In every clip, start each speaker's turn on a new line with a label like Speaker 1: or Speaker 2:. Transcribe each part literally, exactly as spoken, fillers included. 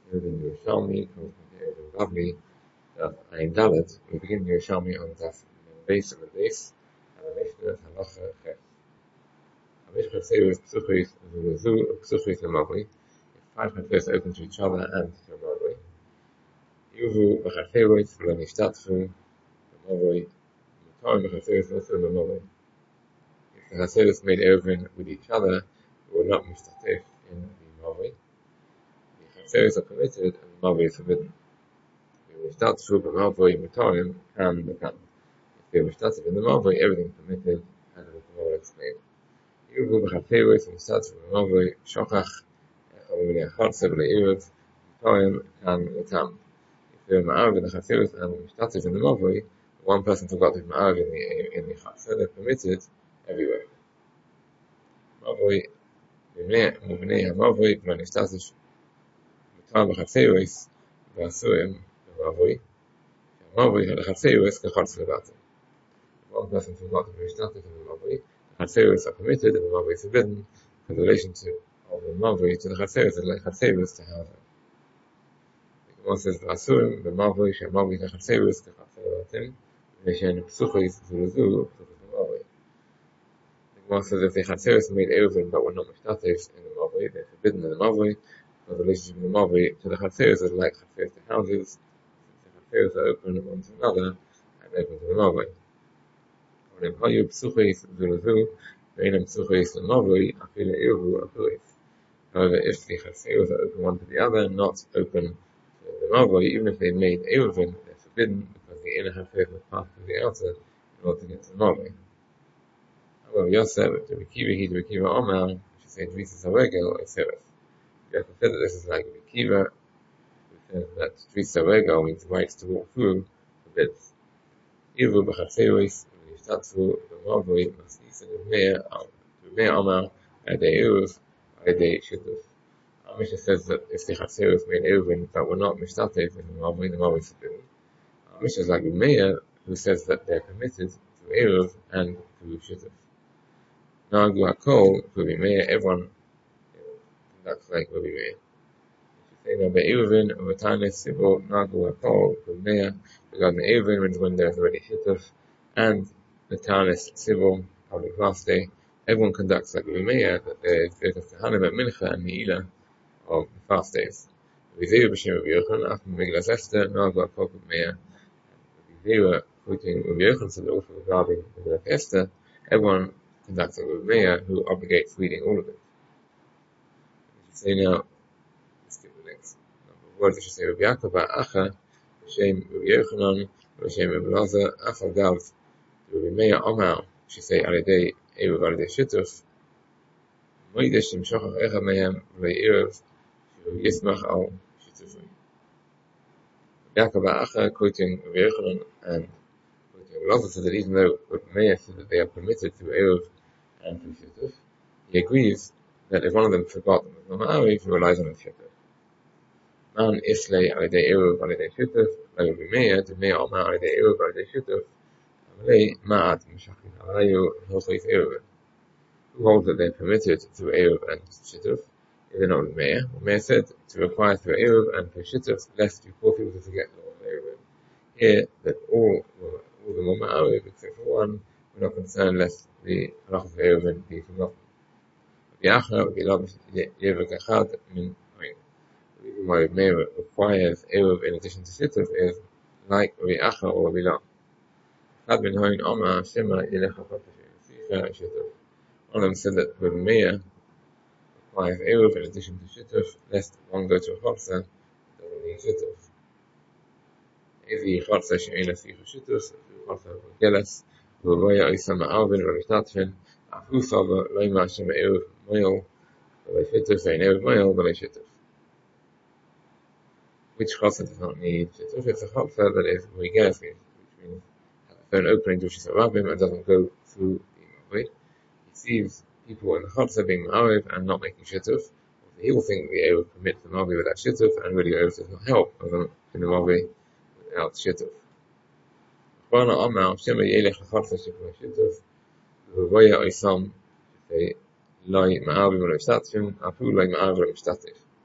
Speaker 1: Eruvin Yerushalmi, Eruvin Bavli, Daf Ayin Dalet. We begin Yerushalmi on Daf base of the base, and the Mishnah Halacha Chet. Hamishcha Seirus Psuchis Zuluzu Psuchis Lemavli. Five Chetfes open to each other and to Lemavli. Yuvu B'Chatferos V'Lenishtatfu Lemavli. Mutarim B'Chatferos L'Su Lemavli. If the Chetferos made Eruvin with each other, they were not Mishtatef in the Mavli. The Chetferos are permitted and the Mavli is forbidden. If they were Mavli Mutarim and the Kan. If they were Mishtatef in the Mavli, everything permitted and the Gemara explained. Yuvu B'Chatferos Mishtatfu Lemavli Shochach If they were Ma'av in the Chatferos and Mishtatef in the Mavli, one person forgot to be Ma'av in the in the Chatfer, they're permitted everywhere. Mavli, Muvnei HaMavli, V'Lenishtatef, Mutar B'Chatferos, V'Asurim, Mavli, Mavli had a Chatferos K'Chatfer Levatim. One person forgot to be Mishtatef in the Mavli, the Chatferos are permitted and the Mavli is forbidden, because the relationship of the Mavli to the Chatferos is like Chatferos to Hava. The Gemara says, V'Asurim, V'Mavli, She'Mavli K'Chatferos K'Chatfer Levatim, V'Shen Psuchis Zuluzu, Psuchis Mavli. The Gemara says, if the Chatferos made Eruvin but were not Mishtatef in the Mavli, they're forbidden in the Mavli, because the relationship of the Mavli to the Chatferos is like Chatferos to houses, since the Chatferos are open one to another, and open to the Mavli. When in Hayu Psuchis Zuluzu, V'Einem Psuchis L'Mavli, Afile Eruvu Apulis. However, if the Chatferos are open one to the other, not open to the Mavli, even if they made Eruvin, they're forbidden, because the inner Chatferos must pass through the outer in order to get to the Mavli. However, Yosef, to Rekiva, he to Rekiva Omar, which is saying, Drisas Haregel, or Seres. Yosef said that this is like Rekiva, who says that Drisas Haregel means rights to walk through, forbids. Yuvu B'Chatferos, V'Lenishtatfu, Lemavli, Masnisa V'Mei Omar, Adei Eruv, Adei Shituf. Our Mishnah says that if the Chatferos made Eruvin but were not Mishtatef in the Mavli, the Mavli is forbidden. Our Mishnah is like Meir, who says that they're permitted to Eruv and to Shituf. Nagu HaKol, Rabbi Meir, everyone conducts like Rabbi Meir. If you say that Eruvin, V'Tanis Sibol, Nagu HaKol, Rabbi Meir, regarding Eruvin when there's already Shituf, and the Tanis Sibol, public fast day, everyone conducts like Rabbi Meir, that there is Birkas Kohanim at Mincha and Ne'ilah of the fast days. Rabbi Zera b'Shem Rabbi Yochanan, after Megillas Esther, Nagu HaKol, Rabbi Meir, Rabbi Zera, quoting Rabbi Yochanan, said also regarding Megillas Esther, everyone conducts like Rabbi Meir, who obligates reading all of it. We should say now, let's skip the next number of words. We should say Rabbi Yaakov Acha, B'Shem Rabbi Yochanan, B'Shem Rabbi Elazar, Achal Gav, Rabbi Meir Omar, we should say Alidei Eruv Alidei Shituf, Moidesh Shem Shochach Echad Mehem, V'Lei Eruv, Shu Yismach Al Shitufim. Rabbi Yaakov Acha, quoting Rabbi Yochanan and quoting Rabbi Elazar, said that even though Rabbi Meir said that they are permitted to Eruv and to Shituf, he agrees that if one of them forgot them was not Ma'ariv, he relies on the Shituf. Man Islay Alidei Eruv Alidei Shituf, like Rabbi Meir, to Meir Omar Alidei Eruv Alidei Shituf, Amalei Ma'at Meshachim Halayu Hilchos Eruvin. Who holds that they're permitted to Eruv and Shituf? If they're not Meir, Meir said to require through Eruv and through Shituf, lest you cause people to forget the law of Eruvin. Here, that all, all the law Ma'ariv, except for one, we're not concerned lest the halach of Eruvin be forgotten. Rabbi Acha, Rabbi Elazar, Yevek Echad, Min Oin. The reason why Meir requires Eruv in addition to Shituf is like Rabbi Acha or Rabbi Elazar. Echad Min Oin Omar Shema Yelech HaChot Sicha Shituf. One of them said that Rabbi Meir requires Eruv in addition to Shituf, lest one go to a Chotzer that doesn't need Shituf. Evi Chotzer She'ein Sicha Shituf, Chotzer Geles, V'Roya Oisam Ma'arvin V'Mishtatfin, Afu Sava Loima Shem Eruv Moil, V'Lei Shituf Ein Eruv Moil, V'Lei Shituf. Which Chotzer does not need Shituf? It's a Chotzer that is V'Geles, which means has its own opening to Shisa Rabbim and doesn't go through the Mavli. He sees people in the Chotzer being Ma'ariv and not making Shituf. He will think the Eruv permits the Mavli without Shituf, and really Eruv does not help in the Mavli without Shituf. Chwana Omar Shema Yelech HaChotzer Shema Shituf, V'Roya Oisam Loi Ma'arvin V'Lo Mishtatfin, Afu Loi Ma'arvin V'Lo Mishtatef.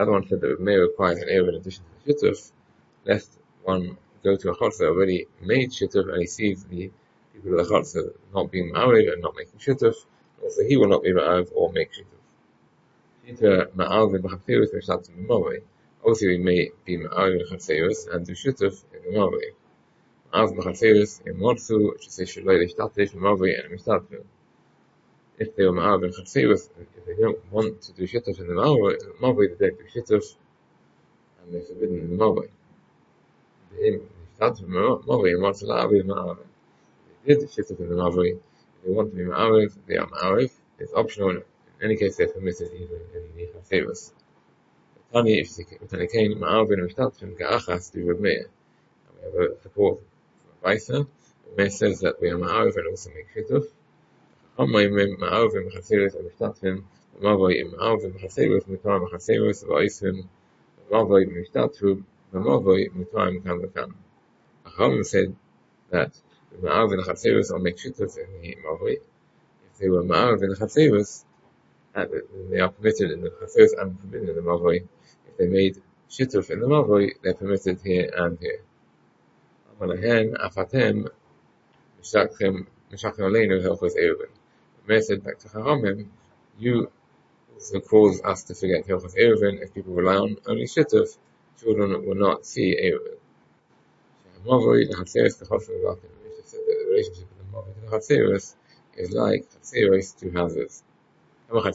Speaker 1: The other one said that may require an Erev in addition to the Shituf, lest one go to a Chotzer already made Shituf and he sees the people of the Chotzer not being Ma'ariv and not making Shituf, also he will not be Ma'ariv or make Shituf. Shita Ma'ariv in B'Chatzirus Mishtat B'Mavoi. Also we may be Ma'ariv in Chatzirus and do Shituf in the Mavoi. Ma'ariv B'Chatzirus in Morthu, which is a Shaloi L'Shtatif, Mavoi and Mishtatfil. If they were Ma'ariv in Chatzirus, if they don't want to do Shituf in the Mavoi, they do Shituf and they're forbidden in the Mavoi. They Mishtatfil Mavoi and Morthu La'aviv Ma'ariv. They did Shituf in the Mavoi. If they want to be Ma'ariv, they are Ma'ariv. It's optional. In any case, they're permitted even in the Chatzirus. Tani, if Tani came, Ma'arvin and Mishtatfin Ga'achas do Reb Meir. And we have a support from Raisa. Reb Meir says that we are Ma'arv and also make Shituf. Chachamim Ma'arvin B'Chatzirus and Mishtatfin, Ma'arvin Ma'arvin B'Chatzirus, Mutar B'Chatzirus, V'Oisim, Ma'arvin Mishtatfu, Ma'arvin Mutar M'kan V'kan. Chachamim said that the Ma'arvin Chatzirus or make Shituf in the Ma'arvin. If they were Ma'arvin Chatzirus, they are permitted in the Chatzirus and forbidden in the Mavoi. If they made Shituf in the Mavoi, they're permitted here and here. Amalahen, Afatem, Mishakhem, Mishakhem Aleinu, Hilchos Eruvin. Meir said back to Chachamim, you also cause us to forget Hilchos Eruvin. If people rely on only Shituf, children will not see Eruvin. Mavoi, the Chatzirus, the Chotzer, the Vatim. Mishnah said that the relationship with the Mavoi to the Chatzirus is like Chatzirus to houses. How many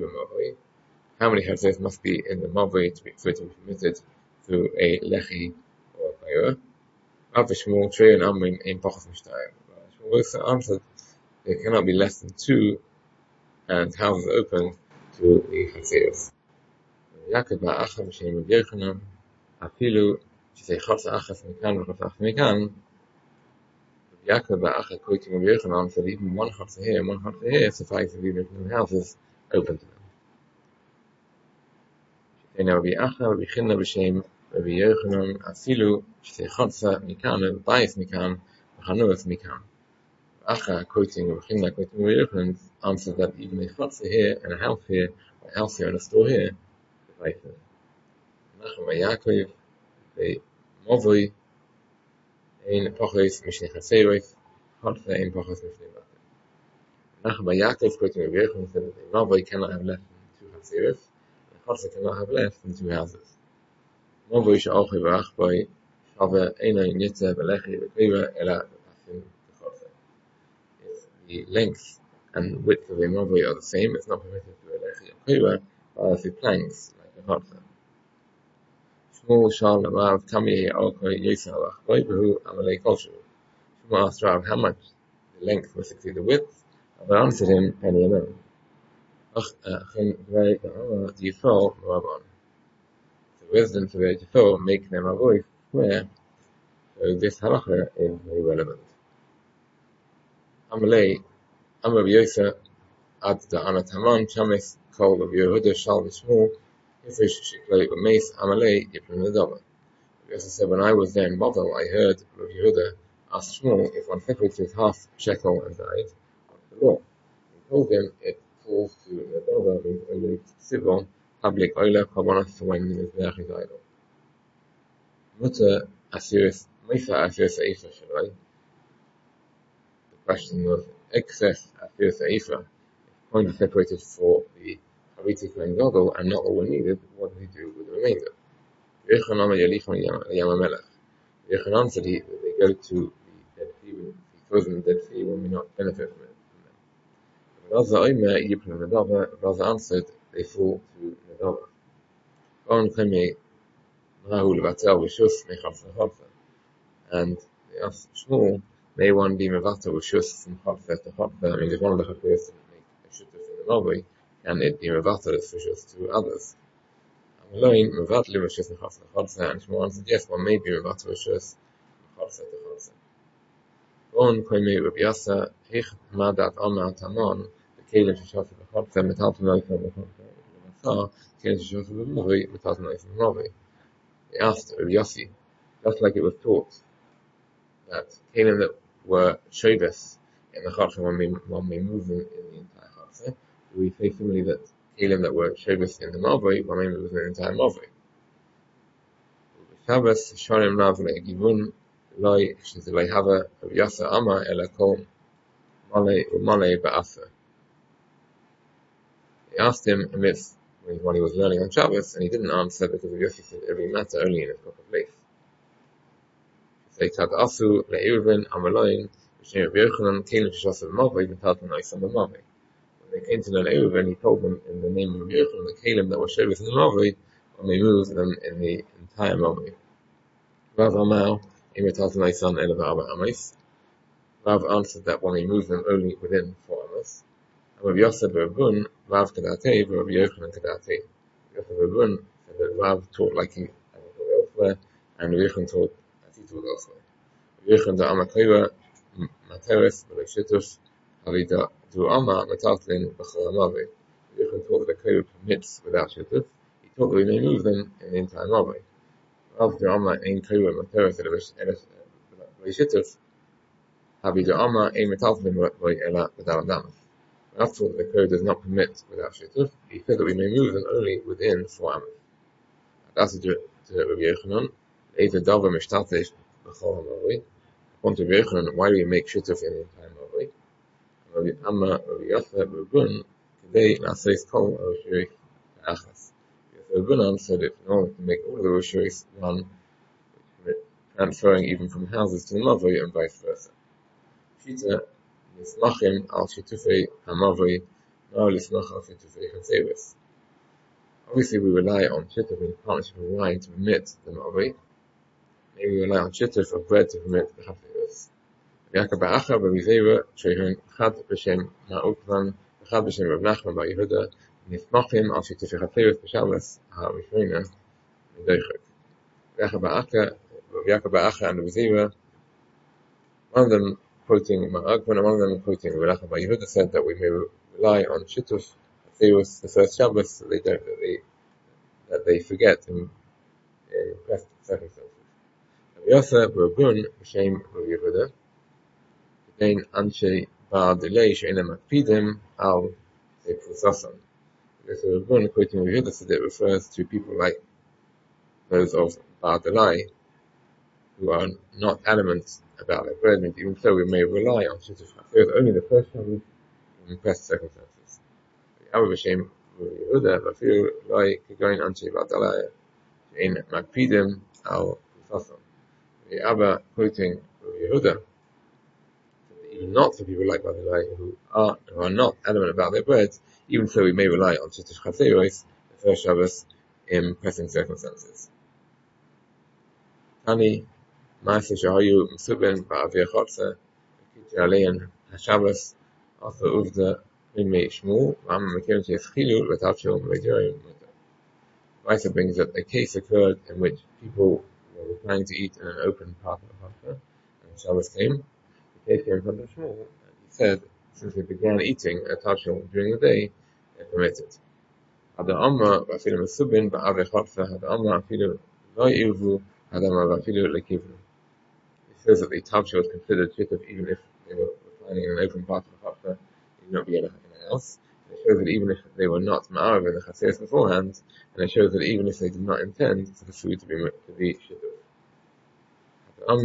Speaker 1: Chatzirus must be in the Mavoi to be, for it to be permitted through a Lechi or a Payur? Rav Shmuel, Trei and Amrin, Ein Pachas Mishtayim. Shmuel also answered there cannot be less than two and houses open to the Chatzirus. Yaakov Ba'acham Shem Rav Yochanan, Afilu, she say Chatz Achas Mikan, Chatz Achas Mikan. Yaakov Ba'acham quoting Rav Yochanan said even one Chatz here and one Chatz here suffices even if no houses open to them. Now Rabbi Acha, Rabbi Chinna b'Shem, Rabbi Yochanan, Asilu, Shtei Chatza Mikan, Bayis Mikan, Chanuas Mikan. Acha, quoting Rabbi Chinna, quoting Rabbi Yochanan, answered that even a Chatza here and a house here, or a house here and a store here, suffices. Nachum Yaakov, the Mavoi, Ein Pachos Mishnei Chatzirus, Chatza Ein Pachos Mishnei Batim. Nachum Yaakov, quoting Rabbi Yochanan, said that a Mavoi cannot have less than two Chatzirus. Chatzer cannot have less than two houses. Mavoi she'al chivarach by shava eina yitza b'lechi v'kriva ela b'pafim b'chatzer. If the length and width of a Mavoi are the same, it's not permitted to a lechi or kriva, but if it planks like a chatzer. Shmuel shal l'marav tami alkoi yisa alach by b'hu amalei kolshu. Shmuel asked Rav how much the length must exceed the width, and I answered him penny amount. The residents of Eretz Yisrael make them avoid square, so this halacha is very relevant. Amalei, Amar Rabbi Yosef, Ad Da'anat Haman, Chamis, Kol of Yehuda, Shal V'Shmuel, Yifrish Shikloi B'Meis, Amalei, Yiprim L'Dava. Rabbi Yosef said, when I was there in Bavel, I heard Rabbi Yehuda ask Shmuel if one separates his half shekel and died, what's the law? He told him it falls to the Dava, means only civil, public oila, karbonos, when the Mizbeach is idle. Mutter Asiris, Mesa Asiris Eifa Shalai. The question was excess Asiris Eifa. If coins are separated for the Hariti Kohen Gadol and not all were needed, what did he do with the remainder? Yechanan Yalichon Yamamelech. Yechanan said he, they go to the Dead Sea, he throws in the Dead Sea when we not benefit from it. Raza Omer Yiprim Nedava, Raza answered, they fall to Nedava. On Kemi Mahul Vatel Vishus Mechatz Nechatza. And they asked Shmuel, may one be Mevatel Vishus from Chatza to Chatza? I mean, if one of the Chatzirus make a Shutuf in the Mavoi, can it be Mevatel as Vishus to others? Amaloi Mevatel Vishus Mechatz Nechatza, and Shmuel answered, yes, one may be Mevatel Vishus from Chatza to Chatza. On Kemi Rabbi Yasa, Hich Madat Amar Taman, the Kelim Shashasa B'Chatza, Metal Tanoifa B'Chatza, Kelim Shashasa B'Mavoi, Metal Tanoifa B'Mavoi. They asked Rabbi Yossi, just like it was taught, that Kelim that were Shovus in the Chatza when we, when we move them in the entire Chatza, we say similarly that kelim that were Shabbos in the Mavoi, one may move the entire Mavoi. Shabbos Shonim Rav le'givun loy she's loy hava of Yasa Ama ela kol malei umalei ba'afa. He asked him amidst when he was learning on Shabbos, and he didn't answer because of Yosef said every matter only in its proper place. He said, "Asu le'irvin amaloin v'shnei Rabbi Yochanan kelim sheshasav mavoi v'taltan oisam b'mavoi." When they came to learn Eruvin, he told them in the name of Rabbi Yochanan the kelim that were Shabbos in the mavoi, when they moved them in the entire mavoi. Rav Amar, imitat Naisan Elav Arba Amos. Rav answered that when they moved them only within four Amos. And Rav Yosef Rabun, Rav Kadate, Rav Yochanan Kadate. Yosef Rabun said that Rav taught like he had taught elsewhere, and Rav Yochanan taught as he taught elsewhere. Rav Yochanan da Amakayra, Materes, Veloshitus, Havida, Du Ama, Matatlin, Bechor Amave. Rav Yochanan taught that the Kayra permits without Shitus. He taught that we may move them in the entire Mave. Rav Da'ama ein kaywa materes elashituf, Habi Da'ama ein metalfim loy ela without damas. Rav taught that the code does not permit without shituf. He said that we may move them only within four amos. That's to Rabbi Yochanan. Either dava mishtatesh b'chol ha'mavoi. According to Rabbi Yochanan, why do we make shituf in the entire mavoi? Rabbi Amma, Rabbi Yosef, Rabbi Kadei naseis kol o'shirich achas. Rabbanan said that in order to make all of the Roshuris one, transferring even from houses to the Mavoi and vice versa. Shita, Nismachim al Shitufei HaMavoi, now Nismach al Shitufei HaSevis. Obviously, we rely on Shituf in partnership of wine to permit the Mavoi. Maybe we rely on Shituf of bread to permit the HaSevis. Yaka Ba'acha B'Vizera, Shehun Chad B'Shem Ma'ukvan, Chad B'Shem Rav Nachman Ba'Yehuda, Nismachim al Shitufei HaSevis B'Shabbos HaRishona M'Doichek. Yaka Ba'acha and B'Vizera, one of them quoting Ma'akvan and one of them quoting Rav Nachman Ba'Yehuda said that we may rely on Shituf HaSevis the first Shabbos so they don't, that they, that they forget in, in pressed circumstances. Yosef Rabun B'Shem Rav Yehuda, Kedain Anshe Bar Delay She'ena Makpidim Al Sepusasan. Yosef Rabun, quoting Rav Yehuda, said it refers to people like those of Bar Delay who are not adamant about their bread, and even so we may rely on Shituf HaSevis only the first Shabbos in pressed circumstances. Abba B'Shem Rav Yehuda V'Afilu Loi Kedain Anshe Bar Delay She'ena Makpidim Al Sepusasan. The Abba quoting Yehuda, even not for people like Badalai who are who are not adamant about their bread, even so we may rely on Shituf HaSevis, the first Shabbos, in pressing circumstances. Tani, Ma'aseh Shahayu M'Subin Ba'avir Chotzer, Kiti Alein HaShabbos, also Uvda Mimei Shmuel, Ma'am Mekirim Teschilu, L'Tavshil M'Vedirim Mutter. Weisser brings that a case occurred in which people were planning to eat in an open part of the Haftarah, and Shabbos came. The case came in front of Shmuel, and he said, since they began eating a tavshil during the day, they're permitted. Hada Amma v'afilu M'Subin ba'avei Chotzer, Hada Amma afilu lo yirvu, Hada Amma v'afilu lekivnu. It says that the tavshil was considered shituf even if they were reclining in an open part of the Haftarah, it would not be in a, in a house. It shows that even if they were not ma'arav in the chaseres beforehand, and it shows that even if they did not intend for the food to be to be shituf. We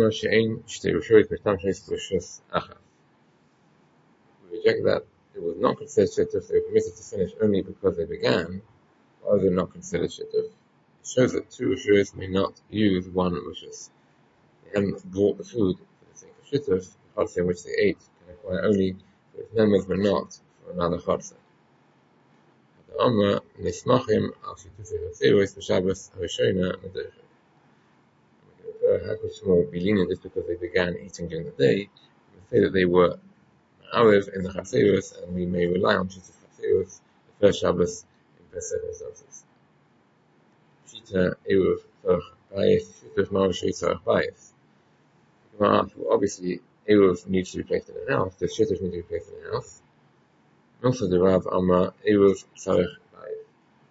Speaker 1: reject that it was not considered shituf, they were permitted to finish only because they began, or they were not considered shituf. It shows that two rishus may not use one rishus. They hadn't brought the food for the sake of shituf, the chatzah in which they ate can acquire only for its members but not for another chatzah. The Amma Nismachim al Shitufei HaSevis B'Shabbos HaRishona M'Doichek. How could Shmuel be lenient just because they began eating during the day? We say that they were Ma'arev in the Chaseros, and we may rely on Shituf HaSevis, the first Shabbos, in best circumstances. Shita Eruv Tzarech Bayis, Shituf Marav Tzarech Bayis. You can ask, well, obviously, Eruv needs to be placed in a house, the Shituf needs to be placed in a house. And also the Rav Amma Eruv Tzarech Bayis.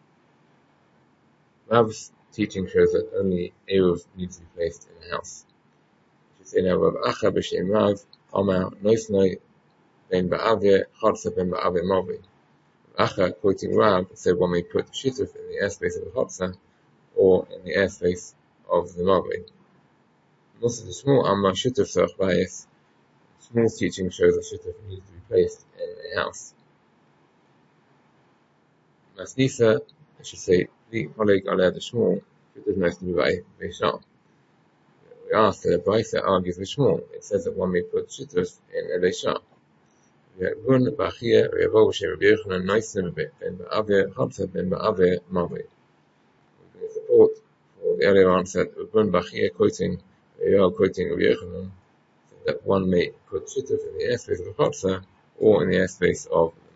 Speaker 1: Rav's teaching shows that only Eruv needs to be placed in a house. We should say now, Rav Acha B'Shem Rav, Amar Noisnoi Ben Ba'avir Chotzer Ben Ba'avir Mavi. Acha quoting Rab said one may put Shituf in the airspace of the Chotza or in the airspace of the Mavoi. Also the small Amma Shituf Sarch Bayis. Small teaching shows that Shituf needs to be placed in a house. Masnisa, I should say, the colleague Aleh the Shmuel, Shituf knows to be by Beisham. We asked that the Brisa argues with Shmuel. It says that one may put Shituf in a Beisham. Run Bachia, Revo, Shem, Birchon, Neisner, Ben Ba'ave, Chotza, Ben Ba'ave, Mavoi. We can support for the earlier answer that Run Bachia quoting, Revo quoting Birchon, that one may put Shituf in the airspace of the Chotza or in the airspace of